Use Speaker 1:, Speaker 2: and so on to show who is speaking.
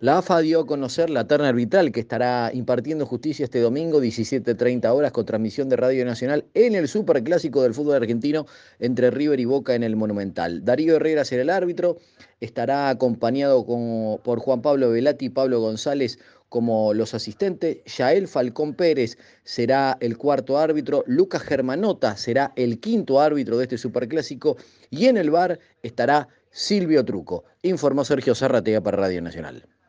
Speaker 1: La AFA dio a conocer la terna arbitral que estará impartiendo justicia este domingo, 17:30 horas, con transmisión de Radio Nacional en el superclásico del fútbol argentino entre River y Boca en el Monumental. Darío Herrera será el árbitro, estará acompañado por Juan Pablo Velati y Pablo González como los asistentes. Yael Falcón Pérez será el cuarto árbitro. Lucas Germanota será el quinto árbitro de este superclásico. Y en el VAR estará Silvio Truco. Informó Sergio Zarratea para Radio Nacional.